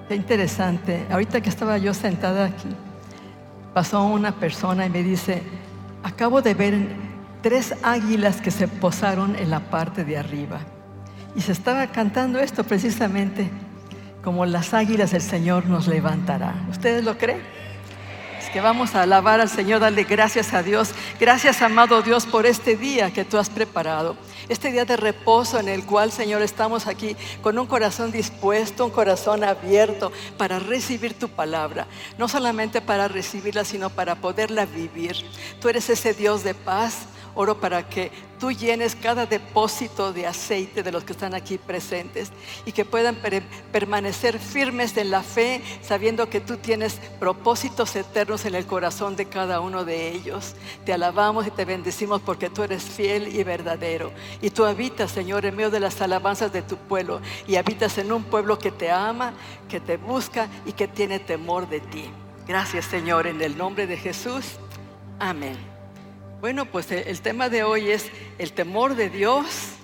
Qué interesante. Ahorita que estaba yo sentada aquí, pasó una persona y me dice: acabo de ver 3 águilas que se posaron en la parte de arriba. Y se estaba cantando esto precisamente: como las águilas el Señor nos levantará. ¿Ustedes lo creen? Es que vamos a alabar al Señor, darle gracias a Dios. Gracias, amado Dios, por este día que tú has preparado. Este día de reposo en el cual, Señor, estamos aquí con un corazón dispuesto, un corazón abierto para recibir tu palabra. No solamente para recibirla, sino para poderla vivir. Tú eres ese Dios de paz. Oro para que tú llenes cada depósito de aceite de los que están aquí presentes y que puedan permanecer firmes en la fe, sabiendo que tú tienes propósitos eternos en el corazón de cada uno de ellos. Te alabamos y te bendecimos porque tú eres fiel y verdadero. Y tú habitas, Señor, en medio de las alabanzas de tu pueblo, y habitas en un pueblo que te ama, que te busca y que tiene temor de ti. Gracias, Señor, en el nombre de Jesús. Amén. Bueno, pues el tema de hoy es: el temor de Dios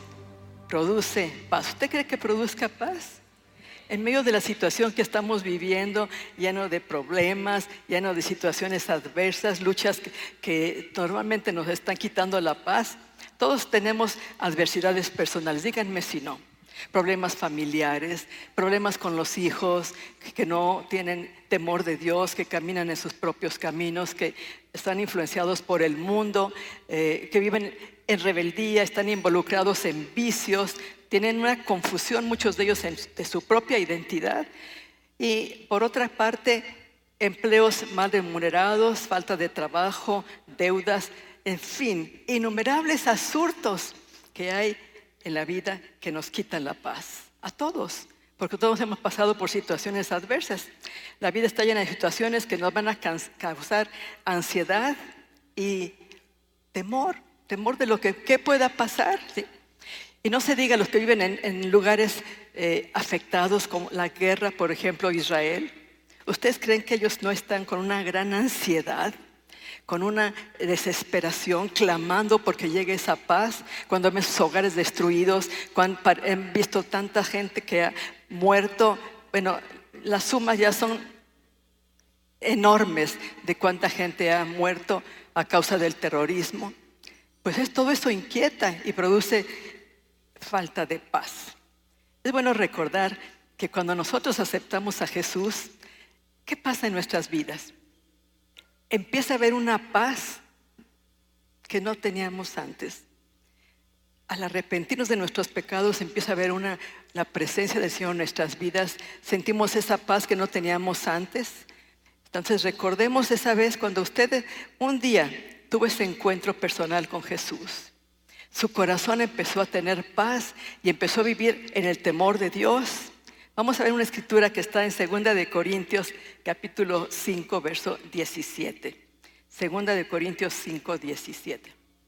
produce paz. ¿Usted cree que produzca paz? En medio de la situación que estamos viviendo, lleno de problemas, lleno de situaciones adversas, luchas que normalmente nos están quitando la paz. Todos tenemos adversidades personales, díganme si no. Problemas familiares, problemas con los hijos que no tienen temor de Dios, que caminan en sus propios caminos, que están influenciados por el mundo, que viven en rebeldía, están involucrados en vicios, tienen una confusión, muchos de ellos, de su propia identidad. Y por otra parte, empleos mal remunerados, falta de trabajo, deudas, en fin, innumerables asuntos que hay en la vida que nos quitan la paz. A todos, porque todos hemos pasado por situaciones adversas. La vida está llena de situaciones que nos van a causar ansiedad y temor de lo que pueda pasar, ¿sí? Y no se diga los que viven en lugares afectados como la guerra, por ejemplo, Israel. ¿Ustedes creen que ellos no están con una gran ansiedad, con una desesperación, clamando porque llegue esa paz, cuando ven sus hogares destruidos, cuando han visto tanta gente que ha muerto? Bueno, las sumas ya son enormes de cuánta gente ha muerto a causa del terrorismo. Pues todo eso inquieta y produce falta de paz. Es bueno recordar que cuando nosotros aceptamos a Jesús, ¿qué pasa en nuestras vidas? Empieza a haber una paz que no teníamos antes. Al arrepentirnos de nuestros pecados, empieza a haber la presencia del Señor en nuestras vidas. Sentimos esa paz que no teníamos antes. Entonces recordemos esa vez cuando usted un día tuvo ese encuentro personal con Jesús. Su corazón empezó a tener paz y empezó a vivir en el temor de Dios. Vamos a ver una escritura que está en 2 de Corintios capítulo 5, verso 17. 2 de Corintios 5, 17.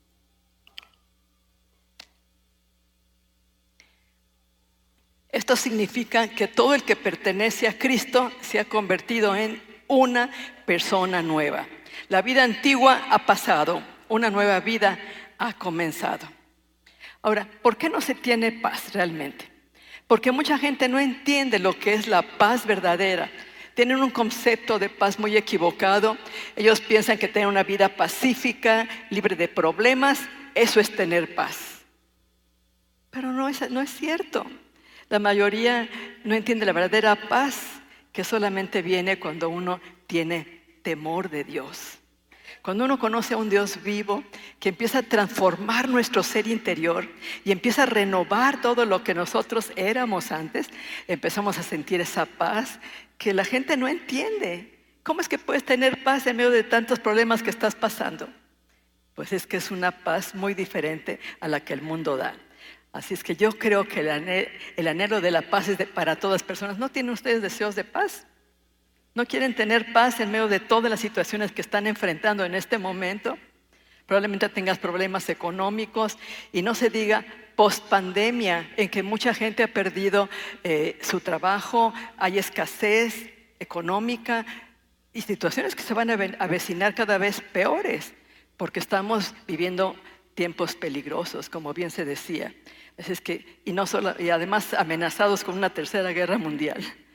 Esto significa que todo el que pertenece a Cristo se ha convertido en una persona nueva. La vida antigua ha pasado, una nueva vida ha comenzado. Ahora, ¿por qué no se tiene paz realmente? Porque mucha gente no entiende lo que es la paz verdadera. Tienen un concepto de paz muy equivocado. Ellos piensan que tener una vida pacífica, libre de problemas, eso es tener paz. Pero no es cierto. La mayoría no entiende la verdadera paz, que solamente viene cuando uno tiene temor de Dios. Cuando uno conoce a un Dios vivo que empieza a transformar nuestro ser interior y empieza a renovar todo lo que nosotros éramos antes, empezamos a sentir esa paz que la gente no entiende. ¿Cómo es que puedes tener paz en medio de tantos problemas que estás pasando? Pues es que es una paz muy diferente a la que el mundo da. Así es que yo creo que el anhelo de la paz es para todas las personas. ¿No tienen ustedes deseos de paz? ¿No quieren tener paz en medio de todas las situaciones que están enfrentando en este momento? Probablemente tengas problemas económicos y no se diga post-pandemia, en que mucha gente ha perdido su trabajo, hay escasez económica y situaciones que se van a avecinar cada vez peores, porque estamos viviendo tiempos peligrosos, como bien se decía. Y además amenazados con una tercera guerra mundial.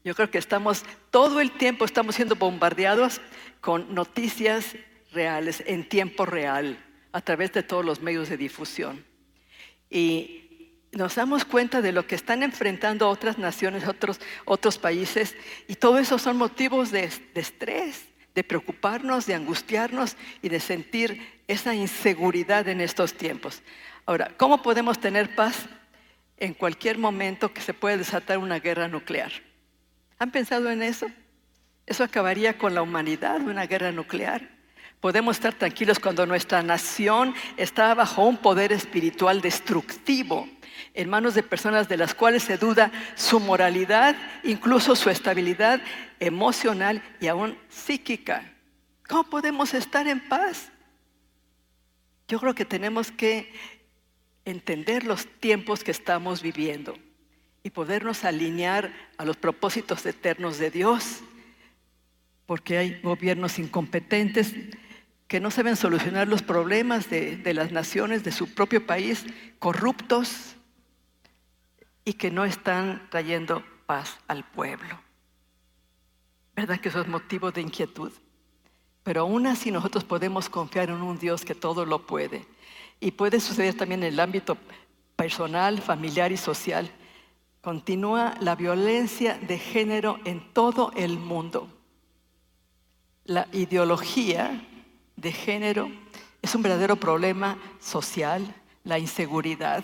Yo creo que todo el tiempo estamos siendo bombardeados con noticias reales, en tiempo real, a través de todos los medios de difusión. Y nos damos cuenta de lo que están enfrentando otras naciones, otros países, y todo eso son motivos de estrés, de preocuparnos, de angustiarnos y de sentir esa inseguridad en estos tiempos. Ahora, ¿cómo podemos tener paz en cualquier momento que se puede desatar una guerra nuclear? ¿Han pensado en eso? Eso acabaría con la humanidad, una guerra nuclear. Podemos estar tranquilos cuando nuestra nación está bajo un poder espiritual destructivo, en manos de personas de las cuales se duda su moralidad, incluso su estabilidad emocional y aún psíquica. ¿Cómo podemos estar en paz? Yo creo que tenemos que entender los tiempos que estamos viviendo y podernos alinear a los propósitos eternos de Dios, porque hay gobiernos incompetentes que no saben solucionar los problemas de las naciones, de su propio país, corruptos, y que no están trayendo paz al pueblo. ¿Verdad que eso es motivo de inquietud? Pero aún así nosotros podemos confiar en un Dios que todo lo puede. Y puede suceder también en el ámbito personal, familiar y social. Continúa la violencia de género en todo el mundo. La ideología de género es un verdadero problema social, la inseguridad,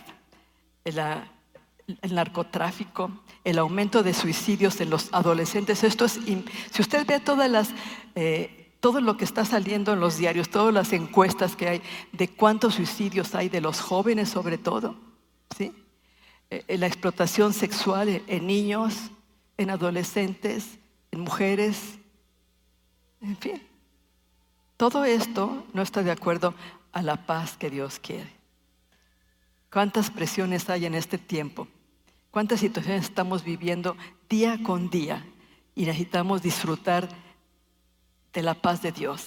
el narcotráfico, el aumento de suicidios en los adolescentes. Si usted ve todo lo que está saliendo en los diarios, todas las encuestas que hay de cuántos suicidios hay de los jóvenes sobre todo, ¿sí? La explotación sexual en niños, en adolescentes, en mujeres, en fin. Todo esto no está de acuerdo a la paz que Dios quiere. ¿Cuántas presiones hay en este tiempo? ¿Cuántas situaciones estamos viviendo día con día? Y necesitamos disfrutar de la paz de Dios.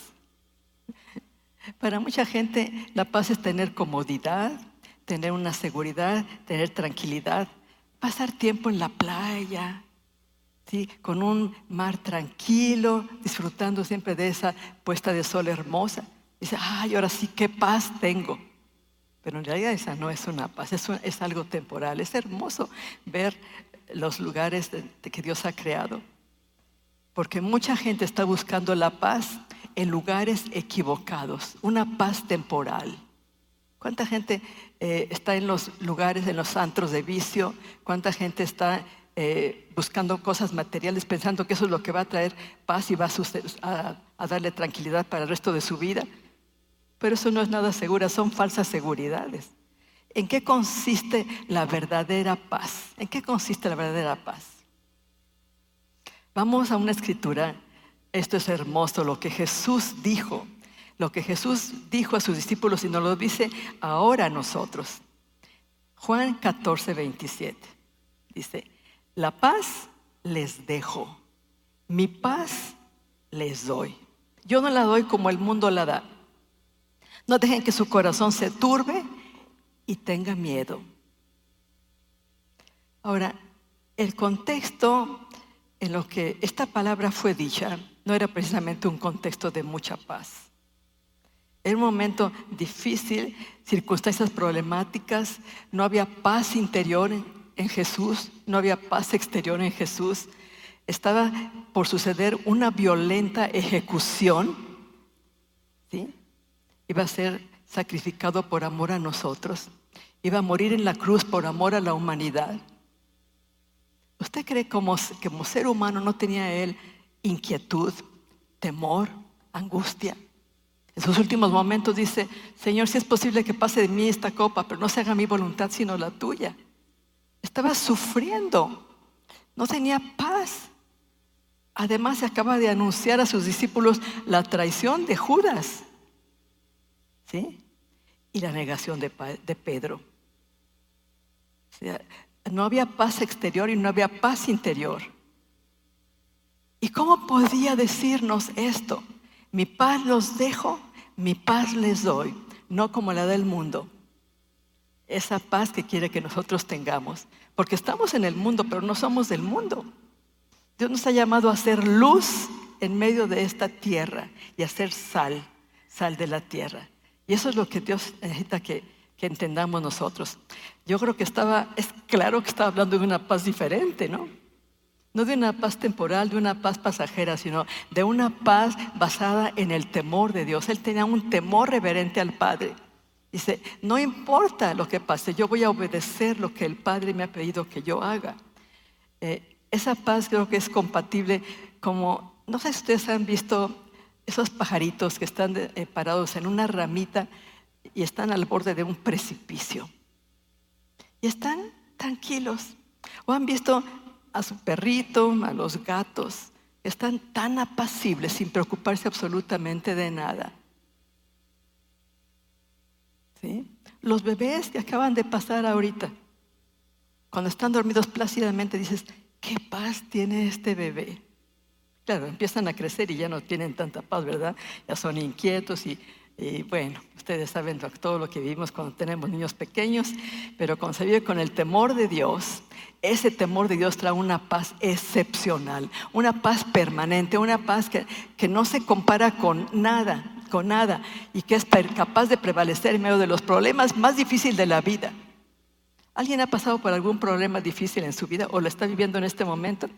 Para mucha gente la paz es tener comodidad, tener una seguridad, tener tranquilidad, pasar tiempo en la playa, ¿sí? Con un mar tranquilo, disfrutando siempre de esa puesta de sol hermosa. Dice, ay, ahora sí, qué paz tengo. Pero en realidad esa no es una paz, es algo temporal. Es hermoso ver los lugares que Dios ha creado, porque mucha gente está buscando la paz en lugares equivocados, una paz temporal. ¿Cuánta gente está en los lugares, en los antros de vicio? ¿Cuánta gente está buscando cosas materiales pensando que eso es lo que va a traer paz y va a darle tranquilidad para el resto de su vida? Pero eso no es nada seguro, son falsas seguridades. ¿En qué consiste la verdadera paz? ¿En qué consiste la verdadera paz? Vamos a una escritura. Esto es hermoso, lo que Jesús dijo. Lo que Jesús dijo a sus discípulos y nos lo dice ahora a nosotros. Juan 14:27. Dice, la paz les dejo, mi paz les doy. Yo no la doy como el mundo la da. No dejen que su corazón se turbe y tenga miedo. Ahora, el contexto en lo que esta palabra fue dicha no era precisamente un contexto de mucha paz. Era un momento difícil, circunstancias problemáticas, no había paz interior en Jesús, no había paz exterior en Jesús. Estaba por suceder una violenta ejecución, ¿sí? Iba a ser sacrificado por amor a nosotros. Iba a morir en la cruz por amor a la humanidad. ¿Usted cree que como ser humano no tenía él inquietud, temor, angustia? En sus últimos momentos dice, Señor, si es posible que pase de mí esta copa, pero no se haga mi voluntad sino la tuya. Estaba sufriendo, no tenía paz. Además se acaba de anunciar a sus discípulos la traición de Judas, ¿sí? Y la negación de Pedro. O sea, no había paz exterior y no había paz interior. ¿Y cómo podía decirnos esto? Mi paz los dejo, mi paz les doy, no como la del mundo. Esa paz que quiere que nosotros tengamos, porque estamos en el mundo, pero no somos del mundo. Dios nos ha llamado a ser luz en medio de esta tierra y a ser sal de la tierra. Y eso es lo que Dios necesita que entendamos nosotros. Yo creo que es claro que estaba hablando de una paz diferente, ¿no? No de una paz temporal, de una paz pasajera, sino de una paz basada en el temor de Dios. Él tenía un temor reverente al Padre. Dice, no importa lo que pase, yo voy a obedecer lo que el Padre me ha pedido que yo haga. Esa paz creo que es compatible como, no sé si ustedes han visto esos pajaritos que están parados en una ramita y están al borde de un precipicio. Y están tranquilos. O han visto a su perrito, a los gatos, están tan apacibles sin preocuparse absolutamente de nada. ¿Sí? Los bebés que acaban de pasar ahorita, cuando están dormidos plácidamente, dices, ¿qué paz tiene este bebé? Claro, empiezan a crecer y ya no tienen tanta paz, ¿verdad? Ya son inquietos y bueno, ustedes saben todo lo que vivimos cuando tenemos niños pequeños, pero cuando se vive con el temor de Dios, ese temor de Dios trae una paz excepcional, una paz permanente, una paz que no se compara con nada, y que es capaz de prevalecer en medio de los problemas más difíciles de la vida. ¿Alguien ha pasado por algún problema difícil en su vida o lo está viviendo en este momento?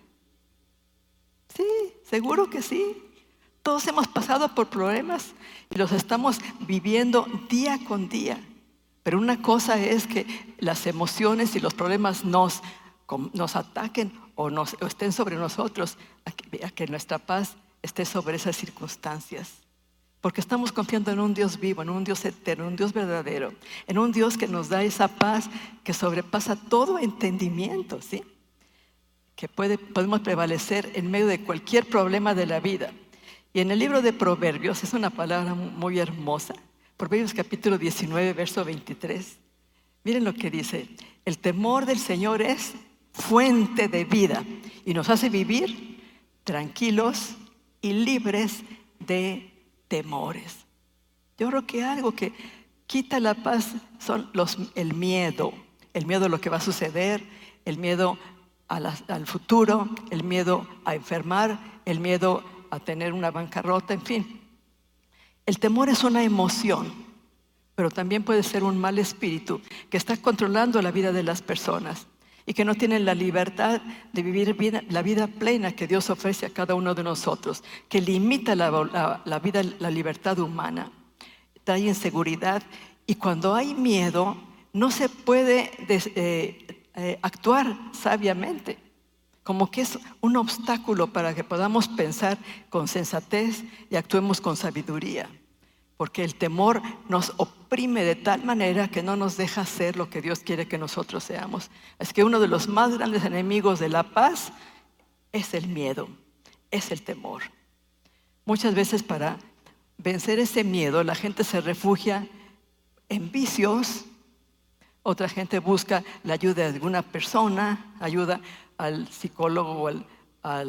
Sí, seguro que sí. Todos hemos pasado por problemas y los estamos viviendo día con día. Pero una cosa es que las emociones y los problemas nos ataquen o estén sobre nosotros, a que nuestra paz esté sobre esas circunstancias. Porque estamos confiando en un Dios vivo, en un Dios eterno, en un Dios verdadero, en un Dios que nos da esa paz que sobrepasa todo entendimiento, ¿sí? Que podemos prevalecer en medio de cualquier problema de la vida. Y en el libro de Proverbios, es una palabra muy hermosa, Proverbios capítulo 19, verso 23. Miren lo que dice: el temor del Señor es fuente de vida y nos hace vivir tranquilos y libres de temores. Yo creo que algo que quita la paz son el miedo a lo que va a suceder, el miedo al futuro, el miedo a enfermar, el miedo a tener una bancarrota, en fin. El temor es una emoción, pero también puede ser un mal espíritu que está controlando la vida de las personas y que no tienen la libertad de vivir la vida plena que Dios ofrece a cada uno de nosotros, que limita la vida, la libertad humana, trae inseguridad, y cuando hay miedo no se puede actuar sabiamente, como que es un obstáculo para que podamos pensar con sensatez y actuemos con sabiduría. Porque el temor nos oprime de tal manera que no nos deja ser lo que Dios quiere que nosotros seamos. Es que uno de los más grandes enemigos de la paz es el miedo, es el temor. Muchas veces para vencer ese miedo la gente se refugia en vicios, otra gente busca la ayuda de alguna persona, ayuda al psicólogo o a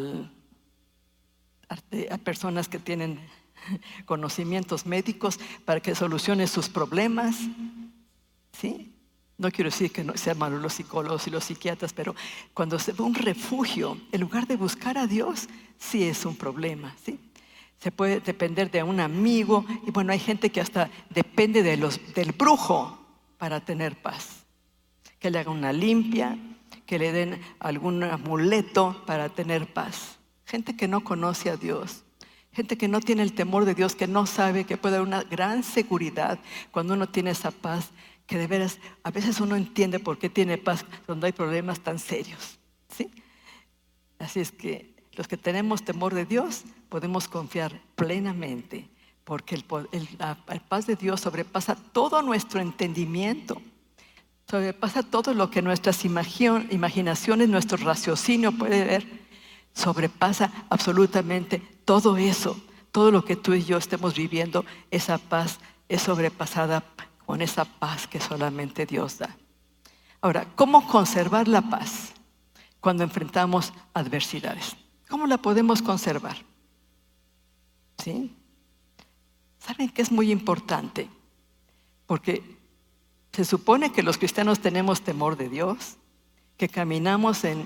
personas que tienen conocimientos médicos para que solucione sus problemas, ¿sí? No quiero decir que no sean malos los psicólogos y los psiquiatras, pero cuando se ve un refugio, en lugar de buscar a Dios, sí es un problema, ¿sí? Se puede depender de un amigo, y bueno, hay gente que hasta depende del brujo para tener paz. Que le haga una limpia, que le den algún amuleto para tener paz. Gente que no conoce a Dios. Gente que no tiene el temor de Dios, que no sabe que puede haber una gran seguridad cuando uno tiene esa paz, que de veras a veces uno entiende por qué tiene paz cuando hay problemas tan serios, ¿sí? Así es que los que tenemos temor de Dios podemos confiar plenamente, porque la paz de Dios sobrepasa todo nuestro entendimiento, sobrepasa todo lo que nuestras imaginaciones, nuestro raciocinio puede ver. Sobrepasa absolutamente todo eso, todo lo que tú y yo estemos viviendo. Esa paz es sobrepasada con esa paz que solamente Dios da. Ahora, ¿cómo conservar la paz cuando enfrentamos adversidades? ¿Cómo la podemos conservar? ¿Sí? ¿Saben que es muy importante? Porque se supone que los cristianos tenemos temor de Dios, que caminamos en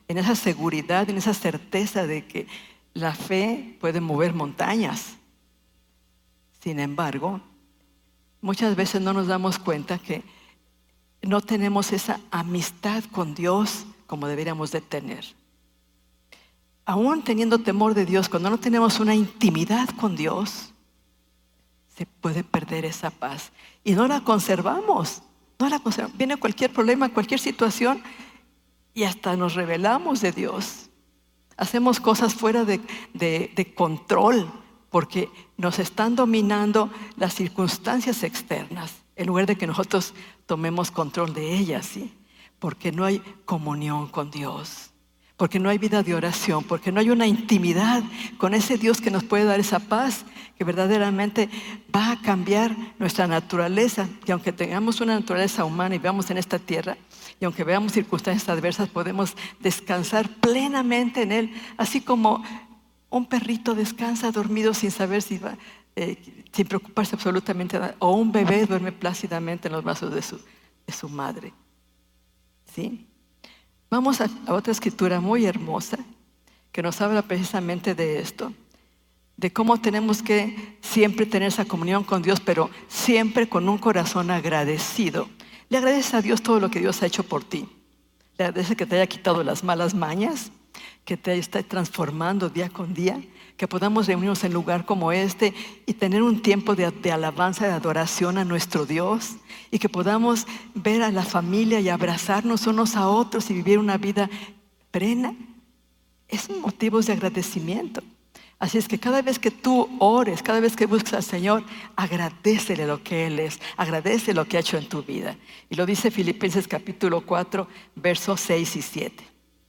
en esa seguridad, en esa certeza de que la fe puede mover montañas. Sin embargo, muchas veces no nos damos cuenta que no tenemos esa amistad con Dios como deberíamos de tener. Aún teniendo temor de Dios, cuando no tenemos una intimidad con Dios, se puede perder esa paz. Y no la conservamos. Viene cualquier problema, cualquier situación, y hasta nos rebelamos de Dios. Hacemos cosas fuera de control, porque nos están dominando las circunstancias externas, en lugar de que nosotros tomemos control de ellas, ¿sí? Porque no hay comunión con Dios, porque no hay vida de oración, porque no hay una intimidad con ese Dios que nos puede dar esa paz, que verdaderamente va a cambiar nuestra naturaleza. Y aunque tengamos una naturaleza humana y veamos en esta tierra, y aunque veamos circunstancias adversas, podemos descansar plenamente en Él, así como un perrito descansa dormido sin saber si va, sin preocuparse absolutamente nada, o un bebé duerme plácidamente en los brazos de su madre. ¿Sí? Vamos a otra escritura muy hermosa que nos habla precisamente de esto, de cómo tenemos que siempre tener esa comunión con Dios, pero siempre con un corazón agradecido. Le agradeces a Dios todo lo que Dios ha hecho por ti. Le agradeces que te haya quitado las malas mañas, que te está transformando día con día, que podamos reunirnos en lugar como este y tener un tiempo de alabanza, de adoración a nuestro Dios, y que podamos ver a la familia y abrazarnos unos a otros y vivir una vida plena. Es un motivo de agradecimiento. Así es que cada vez que tú ores, cada vez que busques al Señor, agradécele lo que Él es, agradece lo que ha hecho en tu vida. Y lo dice Filipenses capítulo 4, versos 6 y 7.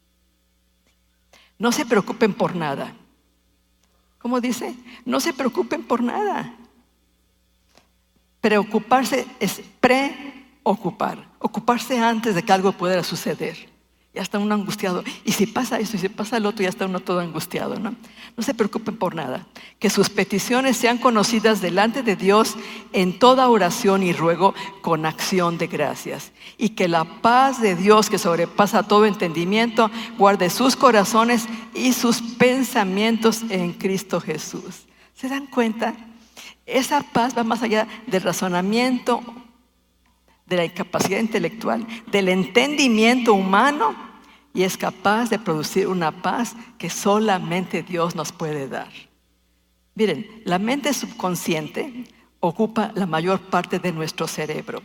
No se preocupen por nada. ¿Cómo dice? No se preocupen por nada. Preocuparse es preocupar. Ocuparse antes de que algo pueda suceder. Ya está uno angustiado. Y si pasa esto y si pasa el otro, ya está uno todo angustiado, ¿no? No se preocupen por nada. Que sus peticiones sean conocidas delante de Dios en toda oración y ruego con acción de gracias. Y que la paz de Dios, que sobrepasa todo entendimiento, guarde sus corazones y sus pensamientos en Cristo Jesús. ¿Se dan cuenta? Esa paz va más allá del razonamiento, de la incapacidad intelectual, del entendimiento humano, y es capaz de producir una paz que solamente Dios nos puede dar. Miren, la mente subconsciente ocupa la mayor parte de nuestro cerebro.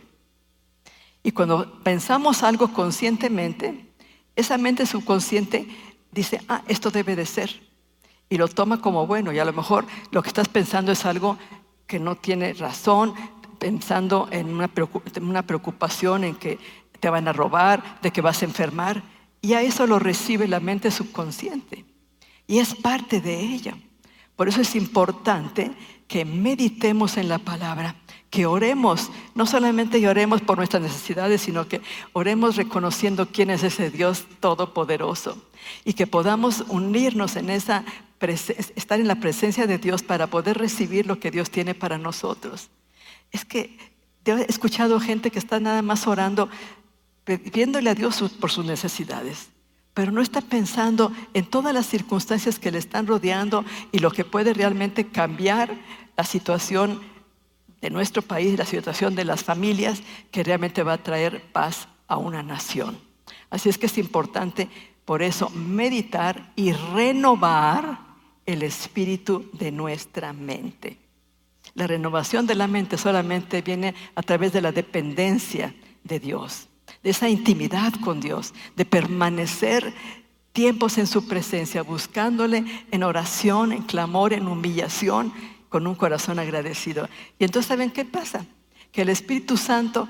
Y cuando pensamos algo conscientemente, esa mente subconsciente dice, esto debe de ser. Y lo toma como bueno, y a lo mejor lo que estás pensando es algo que no tiene razón, pensando en una preocupación en que te van a robar, de que vas a enfermar, y a eso lo recibe la mente subconsciente y es parte de ella. Por eso es importante que meditemos en la palabra, que oremos, no solamente oremos por nuestras necesidades, sino que oremos reconociendo quién es ese Dios todopoderoso, y que podamos unirnos en esa estar en la presencia de Dios para poder recibir lo que Dios tiene para nosotros. Es que he escuchado gente que está nada más orando, pidiéndole a Dios por sus necesidades, pero no está pensando en todas las circunstancias que le están rodeando y lo que puede realmente cambiar la situación de nuestro país, la situación de las familias, que realmente va a traer paz a una nación. Así es que es importante, por eso, meditar y renovar el espíritu de nuestra mente. La renovación de la mente solamente viene a través de la dependencia de Dios, de esa intimidad con Dios, de permanecer tiempos en su presencia, buscándole en oración, en clamor, en humillación, con un corazón agradecido. Y entonces, ¿saben qué pasa? Que el Espíritu Santo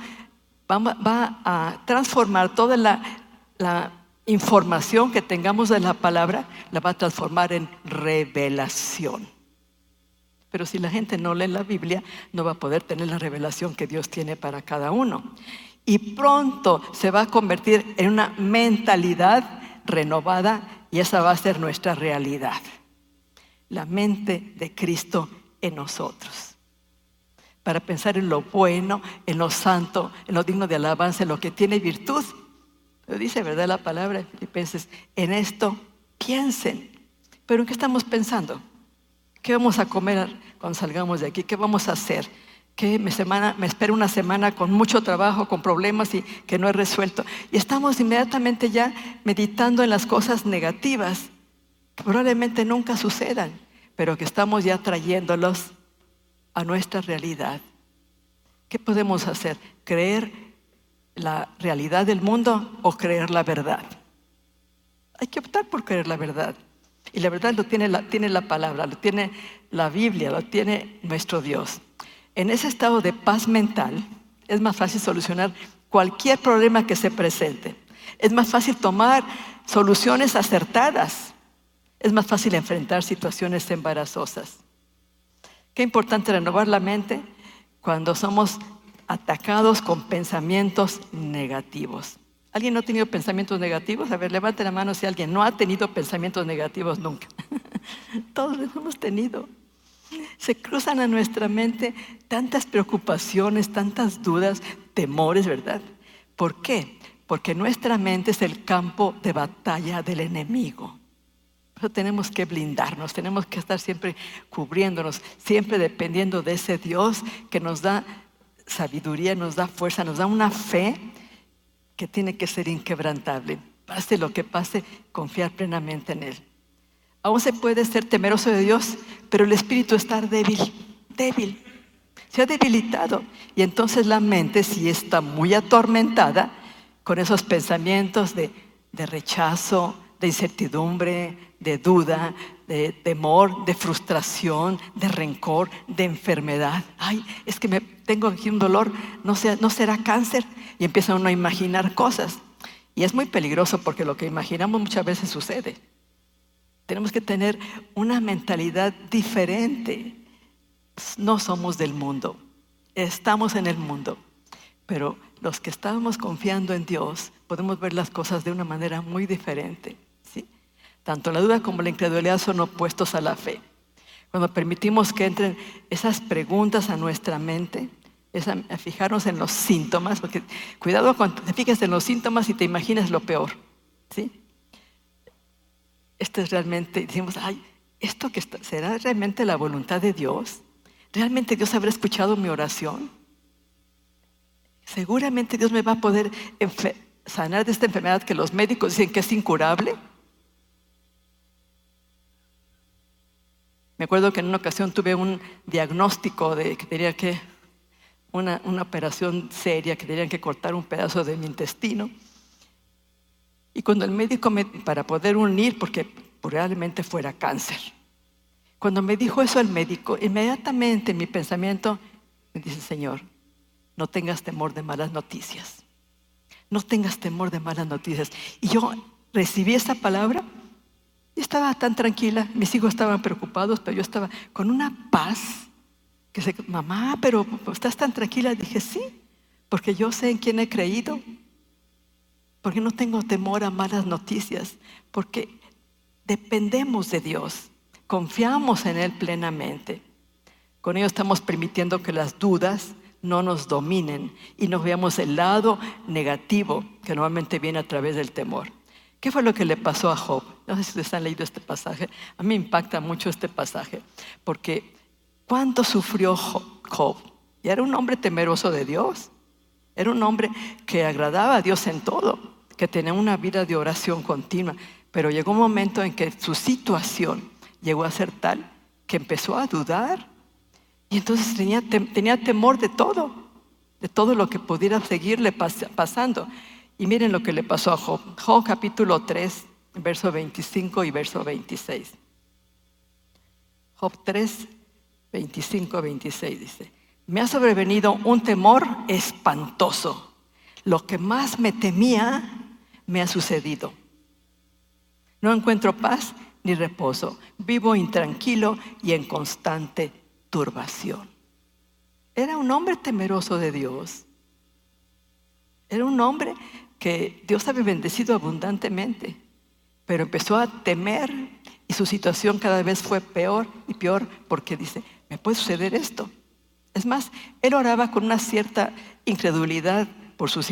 va a transformar toda la información que tengamos de la palabra, la va a transformar en revelación. Pero si la gente no lee la Biblia, no va a poder tener la revelación que Dios tiene para cada uno. Y pronto se va a convertir en una mentalidad renovada, y esa va a ser nuestra realidad. La mente de Cristo en nosotros. Para pensar en lo bueno, en lo santo, en lo digno de alabanza, en lo que tiene virtud, Lo dice, ¿verdad? La palabra en Filipenses, en esto piensen. ¿Pero en qué estamos pensando? ¿Qué vamos a comer cuando salgamos de aquí? ¿Qué vamos a hacer? Que me espera una semana con mucho trabajo, con problemas y que no he resuelto. Y estamos inmediatamente ya meditando en las cosas negativas que probablemente nunca sucedan, pero que estamos ya trayéndolos a nuestra realidad. ¿Qué podemos hacer? ¿Creer la realidad del mundo o creer la verdad? Hay que optar por creer la verdad. Y la verdad lo tiene la palabra, lo tiene la Biblia, lo tiene nuestro Dios. En ese estado de paz mental es más fácil solucionar cualquier problema que se presente. Es más fácil tomar soluciones acertadas. Es más fácil enfrentar situaciones embarazosas. Qué importante renovar la mente cuando somos atacados con pensamientos negativos. ¿Alguien no ha tenido pensamientos negativos? A ver, levante la mano si alguien no ha tenido pensamientos negativos nunca. Todos los hemos tenido. Se cruzan a nuestra mente tantas preocupaciones, tantas dudas, temores, ¿verdad? ¿Por qué? Porque nuestra mente es el campo de batalla del enemigo. Por eso tenemos que blindarnos, tenemos que estar siempre cubriéndonos, siempre dependiendo de ese Dios que nos da sabiduría, nos da fuerza, nos da una fe que tiene que ser inquebrantable. Pase lo que pase, confiar plenamente en Él. Aún se puede ser temeroso de Dios, pero el espíritu está débil. Se ha debilitado. Y entonces la mente sí está muy atormentada con esos pensamientos de rechazo, de incertidumbre, de duda, de temor, de frustración, de rencor, de enfermedad. Ay, es que tengo aquí un dolor, ¿no será cáncer? Y empieza uno a imaginar cosas. Y es muy peligroso porque lo que imaginamos muchas veces sucede. Tenemos que tener una mentalidad diferente. No somos del mundo, estamos en el mundo. Pero los que estamos confiando en Dios podemos ver las cosas de una manera muy diferente, ¿sí? Tanto la duda como la incredulidad son opuestos a la fe. Cuando permitimos que entren esas preguntas a nuestra mente, a fijarnos en los síntomas, porque cuidado cuando te fijas en los síntomas y te imaginas lo peor, ¿sí? Esto es realmente, decimos, ay, ¿esto será realmente la voluntad de Dios? ¿Realmente Dios habrá escuchado mi oración? ¿Seguramente Dios me va a poder sanar de esta enfermedad que los médicos dicen que es incurable? Me acuerdo que en una ocasión tuve un diagnóstico de que tenía que una operación seria, que tenían que cortar un pedazo de mi intestino. Y cuando el médico para poder unir, porque probablemente fuera cáncer, cuando me dijo eso el médico, inmediatamente en mi pensamiento me dice, Señor, no tengas temor de malas noticias. No tengas temor de malas noticias. Y yo recibí esa palabra y estaba tan tranquila. Mis hijos estaban preocupados, pero yo estaba con una paz. Mamá, pero ¿estás tan tranquila? Dije, sí, porque yo sé en quién he creído. Porque no tengo temor a malas noticias. Porque dependemos de Dios. Confiamos en Él plenamente. Con ello estamos permitiendo que las dudas no nos dominen y nos veamos el lado negativo que normalmente viene a través del temor. ¿Qué fue lo que le pasó a Job? No sé si ustedes han leído este pasaje. A mí me impacta mucho este pasaje porque ¿cuánto sufrió Job? Y era un hombre temeroso de Dios. Era un hombre que agradaba a Dios en todo, que tenía una vida de oración continua. Pero llegó un momento en que su situación llegó a ser tal que empezó a dudar. Y entonces tenía temor de todo lo que pudiera seguirle pasando. Y miren lo que le pasó a Job. Job capítulo 3, verso 25 y verso 26. Job 3, 25 a 26 dice: me ha sobrevenido un temor espantoso. Lo que más me temía me ha sucedido. No encuentro paz ni reposo. Vivo intranquilo y en constante turbación. Era un hombre temeroso de Dios. Era un hombre que Dios había bendecido abundantemente, pero empezó a temer y su situación cada vez fue peor y peor porque dice, ¿me puede suceder esto? Es más, él oraba con una cierta incredulidad por sus hijos.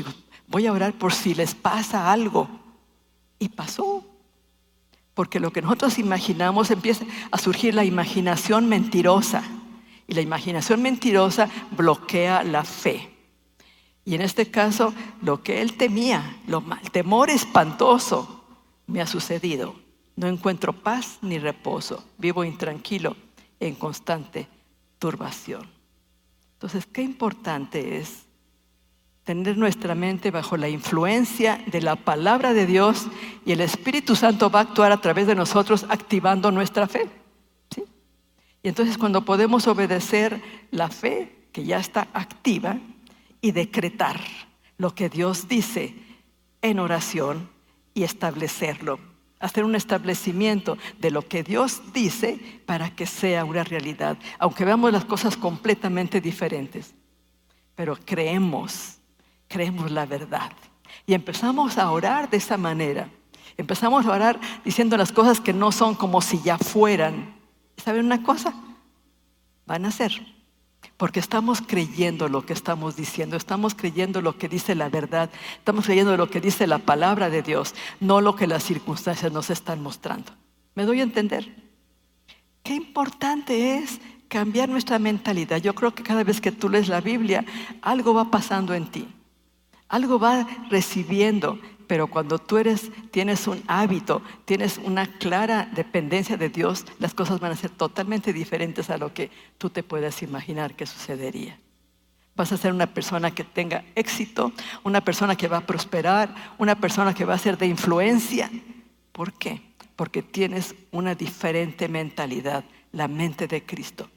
Voy a orar por si les pasa algo. Y pasó. Porque lo que nosotros imaginamos, empieza a surgir la imaginación mentirosa. Y la imaginación mentirosa bloquea la fe. Y en este caso, lo que él temía, el temor espantoso, me ha sucedido. No encuentro paz ni reposo. Vivo intranquilo, en constante turbación. Entonces, qué importante es tener nuestra mente bajo la influencia de la palabra de Dios, y el Espíritu Santo va a actuar a través de nosotros, activando nuestra fe. ¿Sí? Y entonces, cuando podemos obedecer la fe que ya está activa y decretar lo que Dios dice en oración y establecerlo, hacer un establecimiento de lo que Dios dice para que sea una realidad, aunque veamos las cosas completamente diferentes, pero creemos la verdad y empezamos a orar de esa manera. Empezamos a orar diciendo las cosas que no son como si ya fueran. ¿Saben una cosa? Van a ser, porque estamos creyendo lo que estamos diciendo, estamos creyendo lo que dice la verdad, estamos creyendo lo que dice la palabra de Dios, no lo que las circunstancias nos están mostrando. ¿Me doy a entender? Qué importante es cambiar nuestra mentalidad. Yo creo que cada vez que tú lees la Biblia, algo va pasando en ti, algo va recibiendo. Pero cuando tú tienes un hábito, tienes una clara dependencia de Dios, las cosas van a ser totalmente diferentes a lo que tú te puedas imaginar que sucedería. Vas a ser una persona que tenga éxito, una persona que va a prosperar, una persona que va a ser de influencia. ¿Por qué? Porque tienes una diferente mentalidad, la mente de Cristo.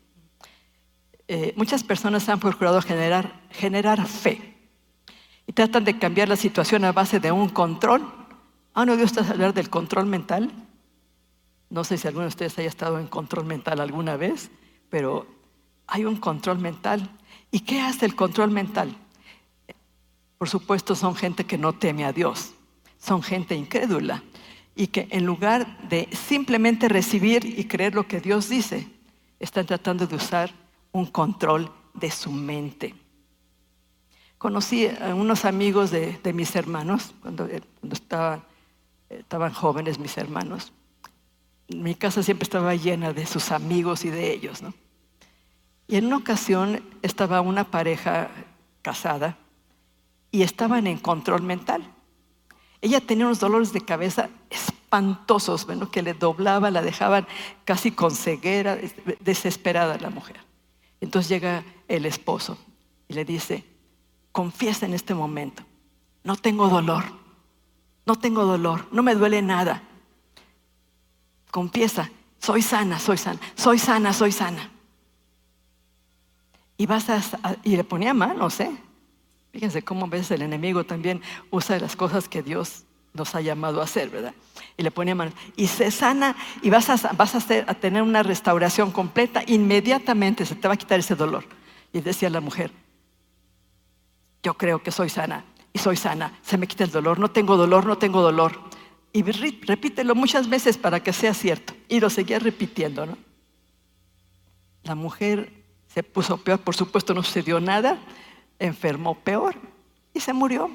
Muchas personas han procurado generar fe. Y tratan de cambiar la situación a base de un control. ¿Han oído ustedes hablar del control mental? No sé si alguno de ustedes haya estado en control mental alguna vez, pero hay un control mental. ¿Y qué hace el control mental? Por supuesto, son gente que no teme a Dios. Son gente incrédula. Y que en lugar de simplemente recibir y creer lo que Dios dice, están tratando de usar un control de su mente. Conocí a unos amigos de mis hermanos cuando estaban jóvenes mis hermanos. Mi casa siempre estaba llena de sus amigos y de ellos, ¿no? Y en una ocasión estaba una pareja casada y estaban en control mental. Ella tenía unos dolores de cabeza espantosos, bueno, que le doblaban, la dejaban casi con ceguera, desesperada la mujer. Entonces llega el esposo y le dice: confiesa en este momento, no tengo dolor, no me duele nada. Confiesa, soy sana. Y le ponía manos, Fíjense cómo a veces el enemigo también usa las cosas que Dios nos ha llamado a hacer, ¿verdad? Y le ponía manos, y se sana, y vas a tener una restauración completa, inmediatamente se te va a quitar ese dolor. Y decía la mujer: yo creo que soy sana, y soy sana, se me quita el dolor, no tengo dolor. Y repítelo muchas veces para que sea cierto. Y lo seguía repitiendo, ¿no? La mujer se puso peor, por supuesto no sucedió nada, enfermó peor y se murió.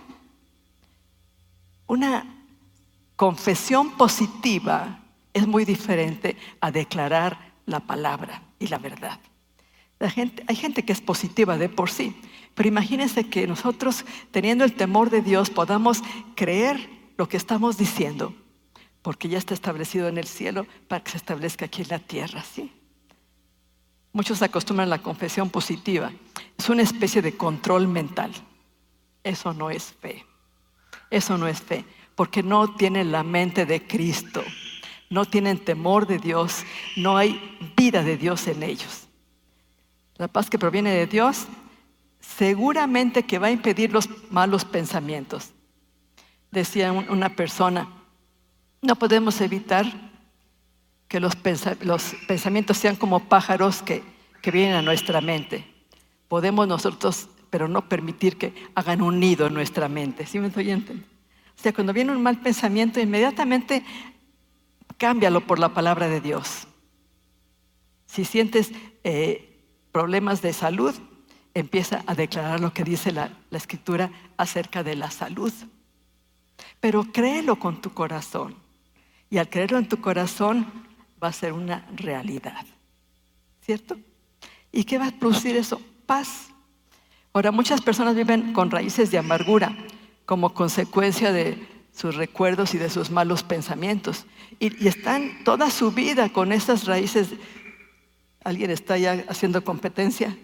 Una confesión positiva es muy diferente a declarar la palabra y la verdad. Hay gente que es positiva de por sí, pero imagínense que nosotros, teniendo el temor de Dios, podamos creer lo que estamos diciendo, porque ya está establecido en el cielo para que se establezca aquí en la tierra, ¿sí? Muchos acostumbran a la confesión positiva. Es una especie de control mental. Eso no es fe. Porque no tienen la mente de Cristo, no tienen temor de Dios, no hay vida de Dios en ellos. La paz que proviene de Dios seguramente que va a impedir los malos pensamientos. Decía una persona: no podemos evitar que los pensamientos sean como pájaros que vienen a nuestra mente. Podemos nosotros, pero no permitir que hagan un nido en nuestra mente. ¿Sí me estoy entendiendo? O sea, cuando viene un mal pensamiento, inmediatamente cámbialo por la palabra de Dios. Si sientes problemas de salud, empieza a declarar lo que dice la Escritura acerca de la salud. Pero créelo con tu corazón. Y al creerlo en tu corazón va a ser una realidad. ¿Cierto? ¿Y qué va a producir eso? Paz. Ahora, muchas personas viven con raíces de amargura como consecuencia de sus recuerdos y de sus malos pensamientos. Y están toda su vida con esas raíces. ¿Alguien está ya haciendo competencia?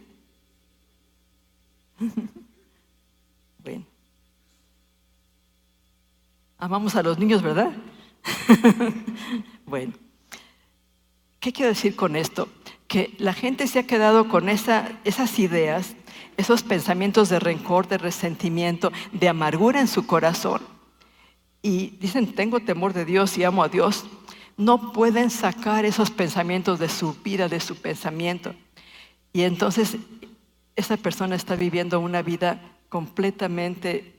Bueno. Amamos a los niños, ¿verdad? Bueno. ¿Qué quiero decir con esto? Que la gente se ha quedado con esas ideas, esos pensamientos de rencor, de resentimiento, de amargura en su corazón. Y dicen, tengo temor de Dios y amo a Dios. No pueden sacar esos pensamientos de su vida, de su pensamiento. Y entonces esa persona está viviendo una vida completamente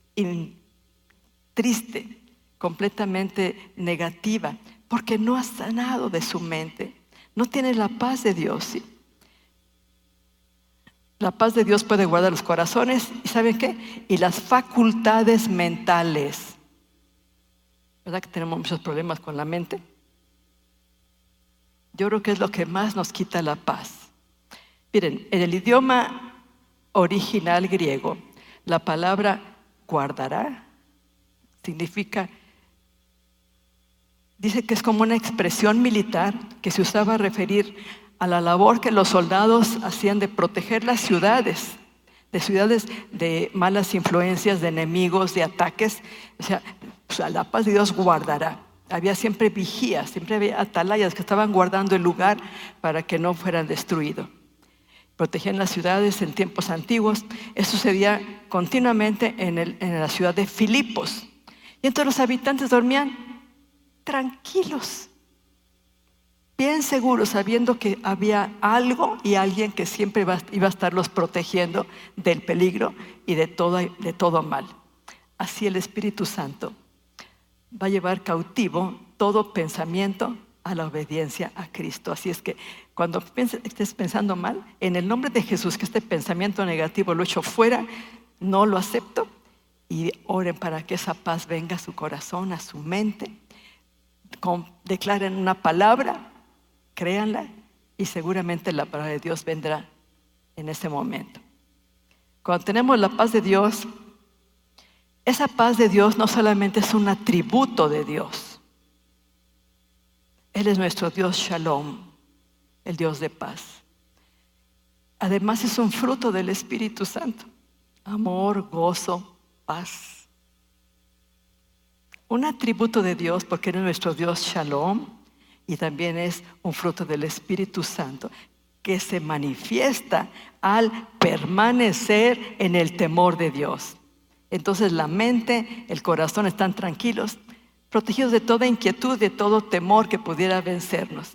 triste, completamente negativa, porque no ha sanado de su mente. No tiene la paz de Dios. ¿Sí? La paz de Dios puede guardar los corazones, ¿y saben qué? Y las facultades mentales. ¿Verdad que tenemos muchos problemas con la mente? Yo creo que es lo que más nos quita la paz. Miren, en el idioma original griego, la palabra guardará significa, dice que es como una expresión militar que se usaba a referir a la labor que los soldados hacían de proteger las ciudades de malas influencias, de enemigos, de ataques. O sea, la paz de Dios guardará. Había siempre vigías, siempre había atalayas que estaban guardando el lugar para que no fueran destruidos. Protegían las ciudades en tiempos antiguos. Eso sucedía continuamente en la ciudad de Filipos. Y entonces los habitantes dormían tranquilos, bien seguros, sabiendo que había algo y alguien que siempre iba a estarlos protegiendo del peligro y de todo mal. Así el Espíritu Santo va a llevar cautivo todo pensamiento a la obediencia a Cristo. Así es que cuando estés pensando mal, en el nombre de Jesús, que este pensamiento negativo lo echo fuera, no lo acepto, y oren para que esa paz venga a su corazón, a su mente. Declaren una palabra, créanla, y seguramente la palabra de Dios vendrá en ese momento. Cuando tenemos la paz de Dios, esa paz de Dios no solamente es un atributo de Dios. Él es nuestro Dios Shalom, el Dios de paz. Además es un fruto del Espíritu Santo: amor, gozo, paz. Un atributo de Dios porque Él es nuestro Dios Shalom, y también es un fruto del Espíritu Santo que se manifiesta al permanecer en el temor de Dios. Entonces la mente, el corazón están tranquilos, protegidos de toda inquietud, de todo temor que pudiera vencernos.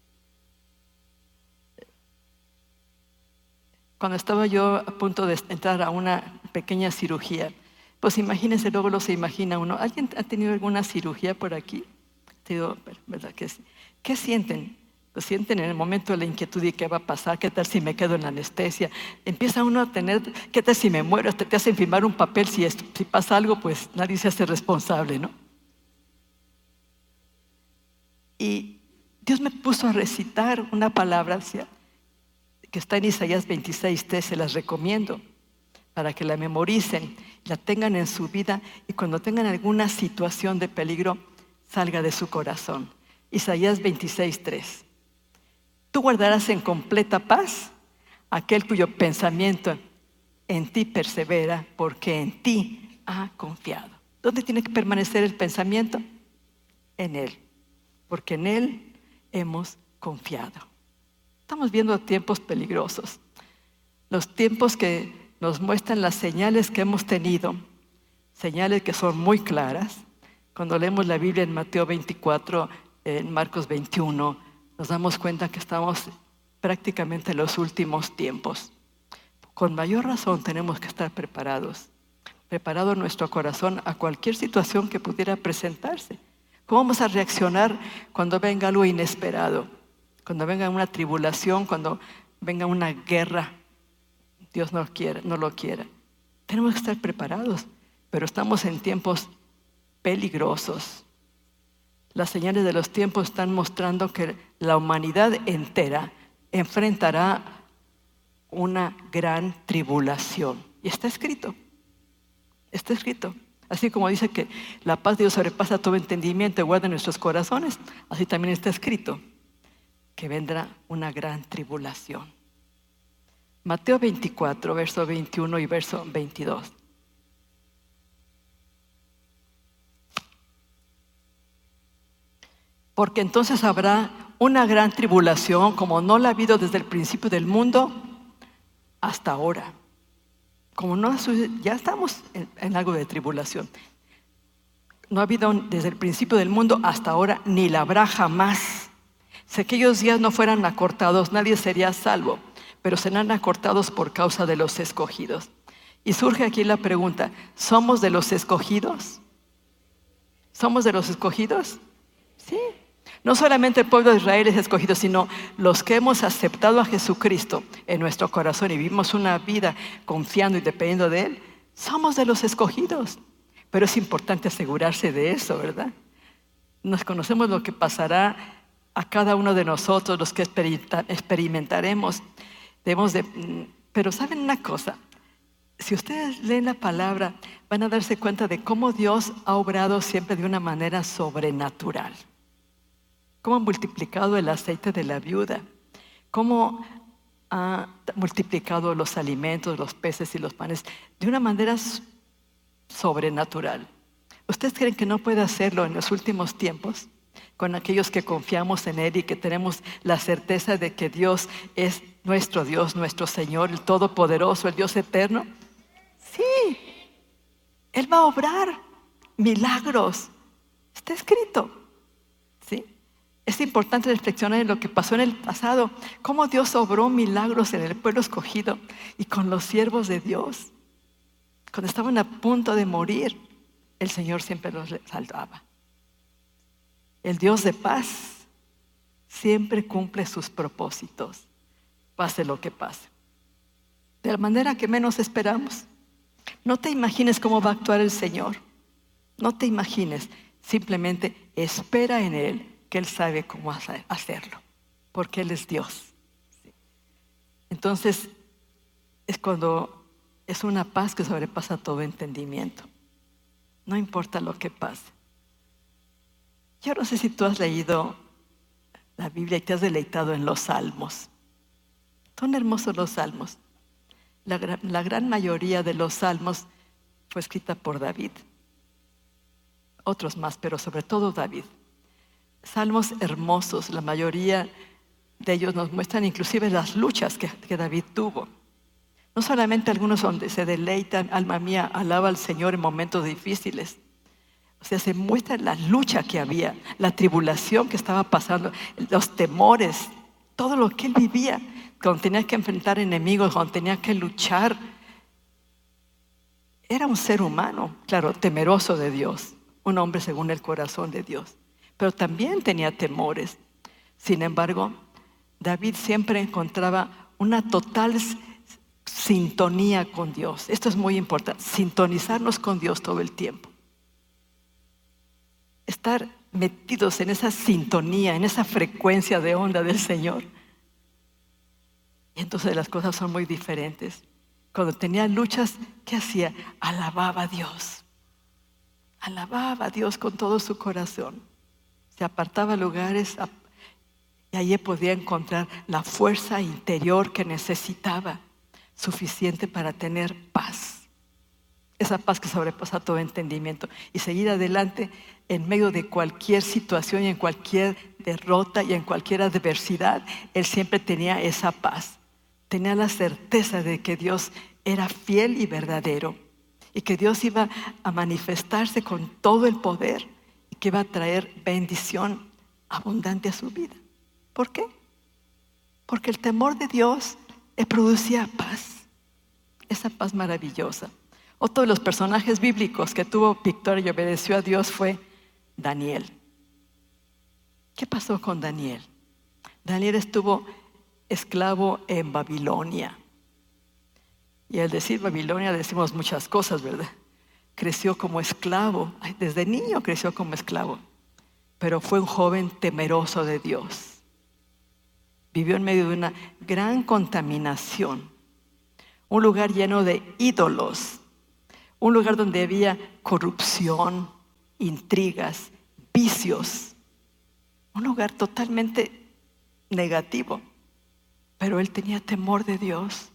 Cuando estaba yo a punto de entrar a una pequeña cirugía, pues imagínense, luego se imagina uno, ¿alguien ha tenido alguna cirugía por aquí? ¿Verdad que sí? ¿Qué sienten? Pues sienten en el momento de la inquietud y qué va a pasar, qué tal si me quedo en la anestesia. Empieza uno a tener, qué tal si me muero, hasta te hacen firmar un papel, si pasa algo, pues nadie se hace responsable, ¿no? Y Dios me puso a recitar una palabra que está en Isaías 26:3, se las recomiendo para que la memoricen, la tengan en su vida, y cuando tengan alguna situación de peligro, salga de su corazón. Isaías 26:3. Tú guardarás en completa paz aquel cuyo pensamiento en ti persevera, porque en ti ha confiado. ¿Dónde tiene que permanecer el pensamiento? En Él, porque en Él hemos confiado. Estamos viendo tiempos peligrosos, los tiempos que nos muestran las señales que hemos tenido, señales que son muy claras. Cuando leemos la Biblia en Mateo 24, en Marcos 21, nos damos cuenta que estamos prácticamente en los últimos tiempos. Con mayor razón tenemos que estar preparados nuestro corazón a cualquier situación que pudiera presentarse. ¿Cómo vamos a reaccionar cuando venga algo inesperado? Cuando venga una tribulación, cuando venga una guerra Dios no lo quiera. Tenemos que estar preparados, pero estamos en tiempos peligrosos. Las señales de los tiempos están mostrando que la humanidad entera enfrentará una gran tribulación. Y está escrito. Está escrito. Así como dice que la paz de Dios sobrepasa todo entendimiento y guarda nuestros corazones, así también está escrito que vendrá una gran tribulación. Mateo 24, verso 21 y verso 22. Porque entonces habrá una gran tribulación como no la ha habido desde el principio del mundo hasta ahora. Como no, ya estamos en algo de tribulación. No ha habido desde el principio del mundo hasta ahora, ni la habrá jamás. Si aquellos días no fueran acortados, nadie sería salvo, pero serán acortados por causa de los escogidos. Y surge aquí la pregunta, ¿somos de los escogidos? ¿Somos de los escogidos? Sí. No solamente el pueblo de Israel es escogido, sino los que hemos aceptado a Jesucristo en nuestro corazón y vivimos una vida confiando y dependiendo de Él, somos de los escogidos. Pero es importante asegurarse de eso, ¿verdad? Nos conocemos lo que pasará a cada uno de nosotros, los que experimentaremos. Pero ¿saben una cosa? Si ustedes leen la palabra, van a darse cuenta de cómo Dios ha obrado siempre de una manera sobrenatural. Cómo ha multiplicado el aceite de la viuda, cómo ha multiplicado los alimentos, los peces y los panes de una manera sobrenatural. ¿Ustedes creen que no puede hacerlo en los últimos tiempos? Con aquellos que confiamos en Él y que tenemos la certeza de que Dios es nuestro Dios, nuestro Señor, el Todopoderoso, el Dios eterno. Sí, Él va a obrar milagros. Está escrito. ¿Sí? Es importante reflexionar en lo que pasó en el pasado, cómo Dios obró milagros en el pueblo escogido y con los siervos de Dios. Cuando estaban a punto de morir, el Señor siempre los salvaba. El Dios de paz siempre cumple sus propósitos, pase lo que pase. De la manera que menos esperamos. No te imagines cómo va a actuar el Señor. No te imagines, simplemente espera en Él, que Él sabe cómo hacerlo, porque Él es Dios. Entonces, es cuando es una paz que sobrepasa todo entendimiento. No importa lo que pase. Yo no sé si tú has leído la Biblia y te has deleitado en los salmos. Son hermosos los salmos. La gran mayoría de los salmos fue escrita por David. Otros más, pero sobre todo David. Salmos hermosos, la mayoría de ellos nos muestran inclusive las luchas que David tuvo. No solamente algunos donde se deleitan, alma mía, alaba al Señor en momentos difíciles. O sea, se muestra la lucha que había, la tribulación que estaba pasando, los temores, todo lo que él vivía, cuando tenía que enfrentar enemigos, cuando tenía que luchar. Era un ser humano, claro, temeroso de Dios, un hombre según el corazón de Dios. Pero también tenía temores. Sin embargo, David siempre encontraba una total sintonía con Dios. Esto es muy importante, sintonizarnos con Dios todo el tiempo. Estar metidos en esa sintonía, en esa frecuencia de onda del Señor. Y entonces las cosas son muy diferentes. Cuando tenía luchas, ¿qué hacía? Alababa a Dios. Alababa a Dios con todo su corazón. Se apartaba a lugares y allí podía encontrar la fuerza interior que necesitaba, suficiente para tener paz. Esa paz que sobrepasa todo entendimiento y seguir adelante en medio de cualquier situación y en cualquier derrota y en cualquier adversidad. Él siempre tenía esa paz. Tenía la certeza de que Dios era fiel y verdadero y que Dios iba a manifestarse con todo el poder y que iba a traer bendición abundante a su vida. ¿Por qué? Porque el temor de Dios le producía paz, esa paz maravillosa. Otro de los personajes bíblicos que tuvo victoria y obedeció a Dios fue Daniel. ¿Qué pasó con Daniel? Daniel estuvo esclavo en Babilonia. Y al decir Babilonia decimos muchas cosas, ¿verdad? Creció como esclavo, desde niño creció como esclavo, pero fue un joven temeroso de Dios. Vivió en medio de una gran contaminación, un lugar lleno de ídolos, un lugar donde había corrupción, intrigas, vicios, un lugar totalmente negativo. Pero él tenía temor de Dios,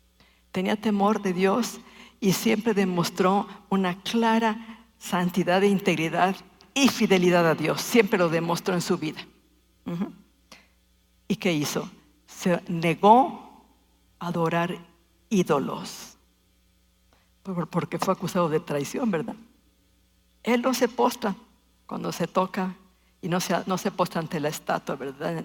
y siempre demostró una clara santidad e integridad y fidelidad a Dios. Siempre lo demostró en su vida. ¿Y qué hizo? Se negó a adorar ídolos, porque fue acusado de traición, ¿verdad? Él no se postra cuando se toca y no se postra ante la estatua, ¿verdad?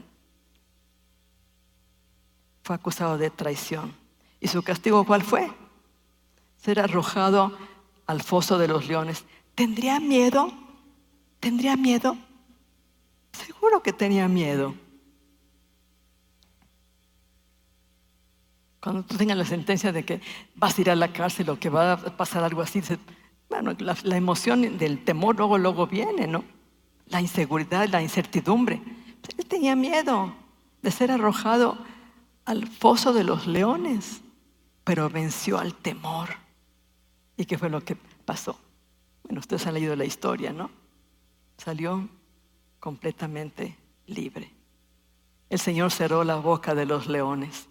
Fue acusado de traición. ¿Y su castigo cuál fue? Ser arrojado al foso de los leones. ¿Tendría miedo? ¿Tendría miedo? Seguro que tenía miedo. Cuando tú tengas la sentencia de que vas a ir a la cárcel o que va a pasar algo así, bueno, la emoción del temor luego viene, ¿no? La inseguridad, la incertidumbre. Él tenía miedo de ser arrojado al foso de los leones, pero venció al temor. ¿Y qué fue lo que pasó? Bueno, ustedes han leído la historia, ¿no? Salió completamente libre. El Señor cerró la boca de los leones.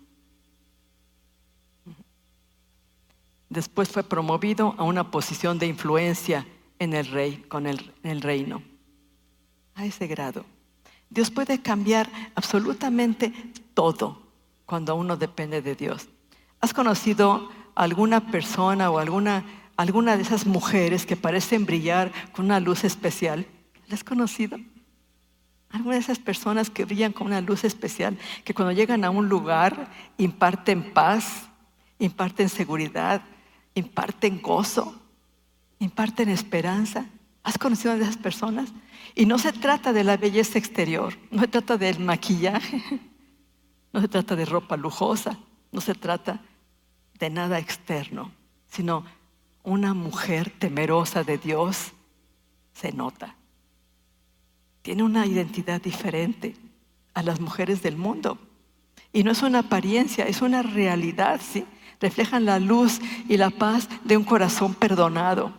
Después fue promovido a una posición de influencia en el reino. A ese grado. Dios puede cambiar absolutamente todo cuando uno depende de Dios. ¿Has conocido alguna persona o alguna de esas mujeres que parecen brillar con una luz especial? ¿Las has conocido? Alguna de esas personas que brillan con una luz especial, que cuando llegan a un lugar imparten paz, imparten seguridad, imparten gozo, imparten esperanza. ¿Has conocido a esas personas? Y no se trata de la belleza exterior, no se trata del maquillaje, no se trata de ropa lujosa, no se trata de nada externo, sino una mujer temerosa de Dios se nota. Tiene una identidad diferente a las mujeres del mundo. Y no es una apariencia, es una realidad, ¿sí? Reflejan la luz y la paz de un corazón perdonado.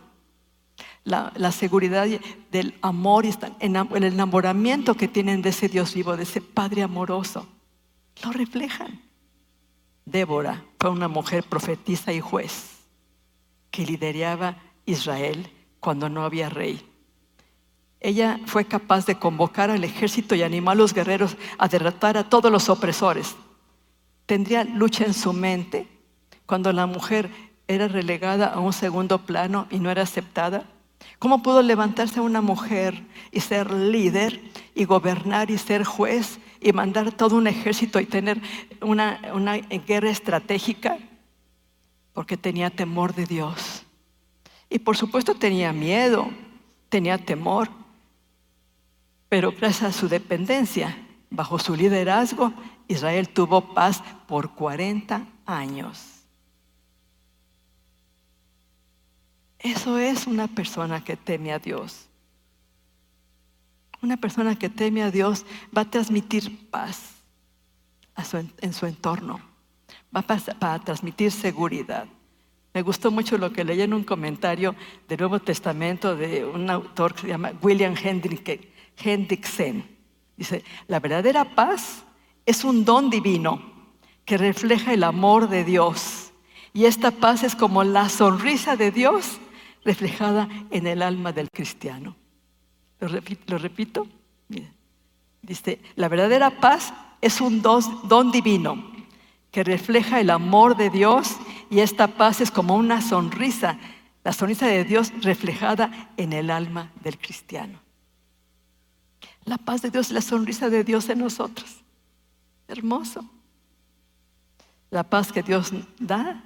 La seguridad del amor y el enamoramiento que tienen de ese Dios vivo, de ese Padre amoroso. Lo reflejan. Débora fue una mujer profetisa y juez que lideraba Israel cuando no había rey. Ella fue capaz de convocar al ejército y animar a los guerreros a derrotar a todos los opresores. Tendría lucha en su mente cuando la mujer era relegada a un segundo plano y no era aceptada. ¿Cómo pudo levantarse una mujer y ser líder y gobernar y ser juez y mandar todo un ejército y tener una guerra estratégica? Porque tenía temor de Dios. Y por supuesto tenía miedo, tenía temor. Pero gracias a su dependencia, bajo su liderazgo, Israel tuvo paz por 40 años. Eso es una persona que teme a Dios. Una persona que teme a Dios va a transmitir paz en su entorno. Va a transmitir seguridad. Me gustó mucho lo que leí en un comentario del Nuevo Testamento de un autor que se llama William Hendrickson. Dice, la verdadera paz es un don divino que refleja el amor de Dios. Y esta paz es como la sonrisa de Dios reflejada en el alma del cristiano. Lo repito. Mira. Dice, la verdadera paz es un don divino que refleja el amor de Dios, y esta paz es como una sonrisa, la sonrisa de Dios reflejada en el alma del cristiano. La paz de Dios, la sonrisa de Dios en nosotros. Hermoso. La paz que Dios da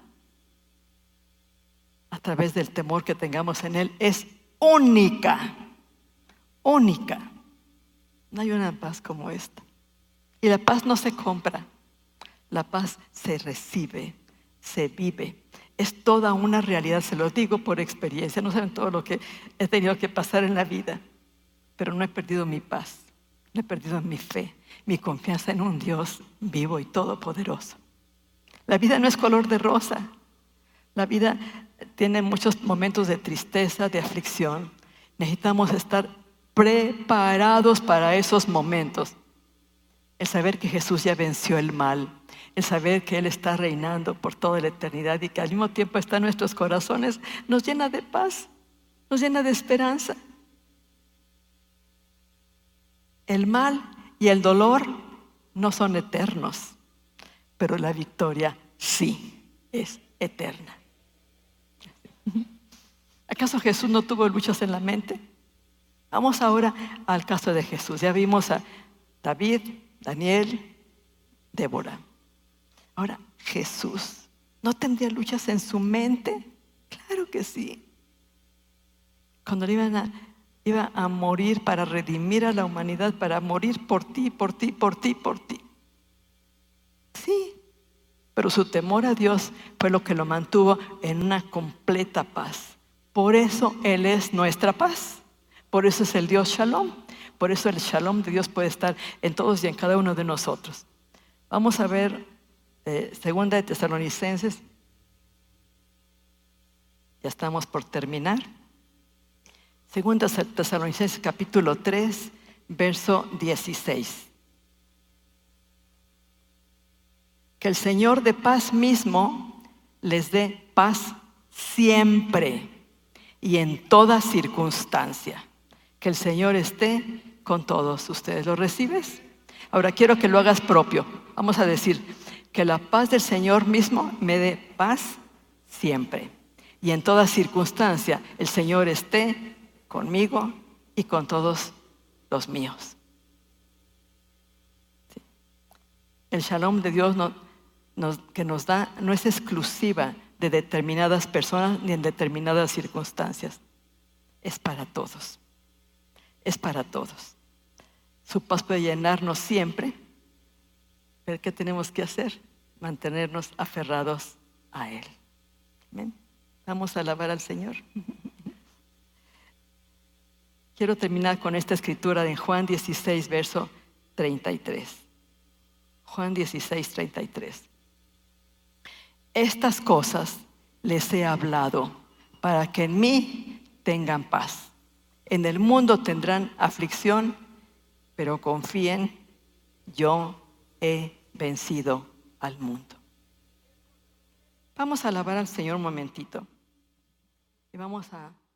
a través del temor que tengamos en Él es única. Única. No hay una paz como esta. Y la paz no se compra. La paz se recibe, se vive. Es toda una realidad, se lo digo por experiencia. No saben todo lo que he tenido que pasar en la vida, pero no he perdido mi paz, no he perdido mi fe, mi confianza en un Dios vivo y todopoderoso. La vida no es color de rosa. La vida tiene muchos momentos de tristeza, de aflicción. Necesitamos estar preparados para esos momentos. El saber que Jesús ya venció el mal, el saber que Él está reinando por toda la eternidad y que al mismo tiempo está en nuestros corazones, nos llena de paz, nos llena de esperanza. El mal y el dolor no son eternos, pero la victoria sí es eterna. ¿Acaso Jesús no tuvo luchas en la mente? Vamos ahora al caso de Jesús. Ya vimos a David, Daniel, Débora. Ahora, Jesús, ¿no tendría luchas en su mente? Claro que sí. Cuando iba a morir para redimir a la humanidad, para morir por ti, por ti, por ti, por ti. Sí, pero su temor a Dios fue lo que lo mantuvo en una completa paz. Por eso Él es nuestra paz. Por eso es el Dios Shalom. Por eso el Shalom de Dios puede estar en todos y en cada uno de nosotros. Vamos a ver Segunda de Tesalonicenses. Ya estamos por terminar. Segunda de Tesalonicenses capítulo 3, verso 16. Que el Señor de paz mismo les dé paz siempre y en toda circunstancia. Que el Señor esté con todos ustedes. ¿Lo recibes? Ahora quiero que lo hagas propio. Vamos a decir, que la paz del Señor mismo me dé paz siempre. Y en toda circunstancia el Señor esté conmigo y con todos los míos. Sí. El Shalom de Dios que nos da no es exclusiva de determinadas personas ni en determinadas circunstancias. Es para todos. Es para todos. Su paz puede llenarnos siempre, pero ¿qué tenemos que hacer? Mantenernos aferrados a Él. ¿Amén? Vamos a alabar al Señor. Quiero terminar con esta escritura en Juan 16, verso 33. Juan 16, 33. Estas cosas les he hablado para que en mí tengan paz. En el mundo tendrán aflicción, pero confíen, yo he vencido al mundo. Vamos a alabar al Señor un momentito y vamos a